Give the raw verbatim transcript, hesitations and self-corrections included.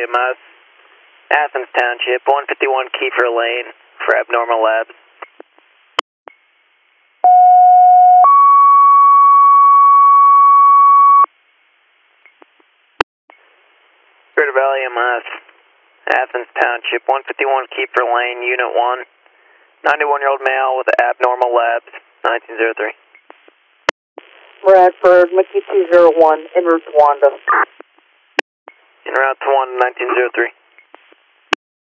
Valley M S, Athens Township, one fifty-one Kiefer Lane for abnormal labs. Greater Valley M S, Athens Township, one fifty-one Kiefer Lane, Unit one, ninety-one-year-old male with abnormal labs, nineteen oh three. Bradford, Mickey two zero one, en route to Wanda. En route to Wanda, nineteen oh three.